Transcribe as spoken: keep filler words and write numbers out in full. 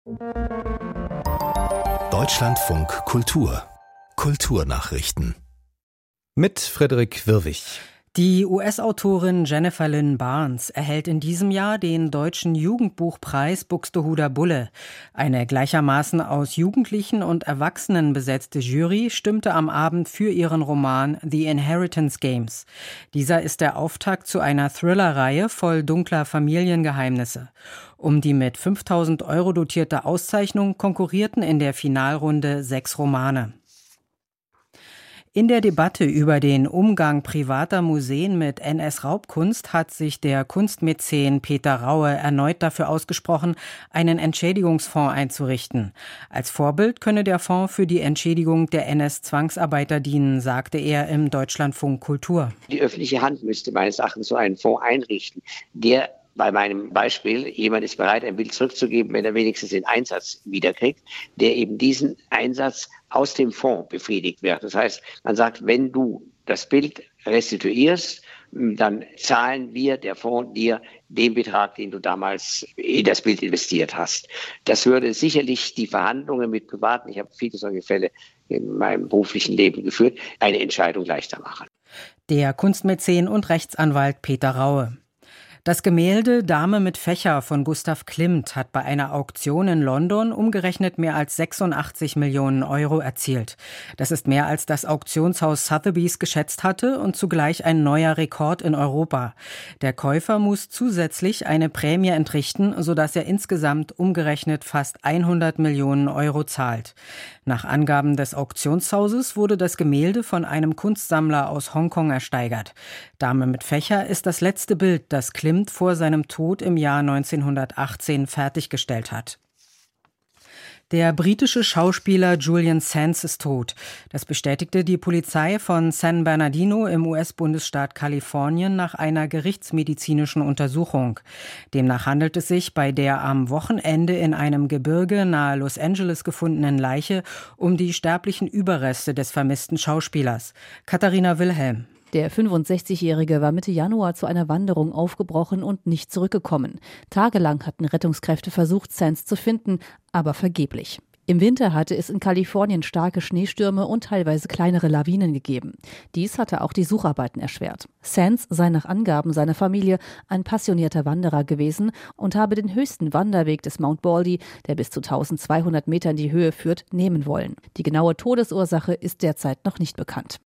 Deutschlandfunk Kultur. Kulturnachrichten. Mit Frederik Wirwig. Die U S-Autorin Jennifer Lynn Barnes erhält in diesem Jahr den Deutschen Jugendbuchpreis Buxtehuder Bulle. Eine gleichermaßen aus Jugendlichen und Erwachsenen besetzte Jury stimmte am Abend für ihren Roman The Inheritance Games. Dieser ist der Auftakt zu einer Thriller-Reihe voll dunkler Familiengeheimnisse. Um die mit fünftausend Euro dotierte Auszeichnung konkurrierten in der Finalrunde sechs Romane. In der Debatte über den Umgang privater Museen mit N S-Raubkunst hat sich der Kunstmäzen Peter Raue erneut dafür ausgesprochen, einen Entschädigungsfonds einzurichten. Als Vorbild könne der Fonds für die Entschädigung der N S-Zwangsarbeiter dienen, sagte er im Deutschlandfunk Kultur. Die öffentliche Hand müsste meines Erachtens so einen Fonds einrichten, der bei meinem Beispiel, jemand ist bereit, ein Bild zurückzugeben, wenn er wenigstens den Einsatz wiederkriegt, der eben diesen Einsatz aus dem Fonds befriedigt wird. Das heißt, man sagt, wenn du das Bild restituierst, dann zahlen wir, der Fonds, dir den Betrag, den du damals in das Bild investiert hast. Das würde sicherlich die Verhandlungen mit Privaten, ich habe viele solche Fälle in meinem beruflichen Leben geführt, eine Entscheidung leichter machen. Der Kunstmäzen und Rechtsanwalt Peter Raue. Das Gemälde Dame mit Fächer von Gustav Klimt hat bei einer Auktion in London umgerechnet mehr als sechsundachtzig Millionen Euro erzielt. Das ist mehr als das Auktionshaus Sotheby's geschätzt hatte und zugleich ein neuer Rekord in Europa. Der Käufer muss zusätzlich eine Prämie entrichten, sodass er insgesamt umgerechnet fast hundert Millionen Euro zahlt. Nach Angaben des Auktionshauses wurde das Gemälde von einem Kunstsammler aus Hongkong ersteigert. Dame mit Fächer ist das letzte Bild, das Klimt vor seinem Tod im Jahr neunzehnhundertachtzehn fertiggestellt hat. Der britische Schauspieler Julian Sands ist tot. Das bestätigte die Polizei von San Bernardino im U S-Bundesstaat Kalifornien nach einer gerichtsmedizinischen Untersuchung. Demnach handelt es sich bei der am Wochenende in einem Gebirge nahe Los Angeles gefundenen Leiche um die sterblichen Überreste des vermissten Schauspielers. Katharina Wilhelm. Der fünfundsechzigjährige war Mitte Januar zu einer Wanderung aufgebrochen und nicht zurückgekommen. Tagelang hatten Rettungskräfte versucht, Sands zu finden, aber vergeblich. Im Winter hatte es in Kalifornien starke Schneestürme und teilweise kleinere Lawinen gegeben. Dies hatte auch die Sucharbeiten erschwert. Sands sei nach Angaben seiner Familie ein passionierter Wanderer gewesen und habe den höchsten Wanderweg des Mount Baldy, der bis zu eintausendzweihundert Meter in die Höhe führt, nehmen wollen. Die genaue Todesursache ist derzeit noch nicht bekannt.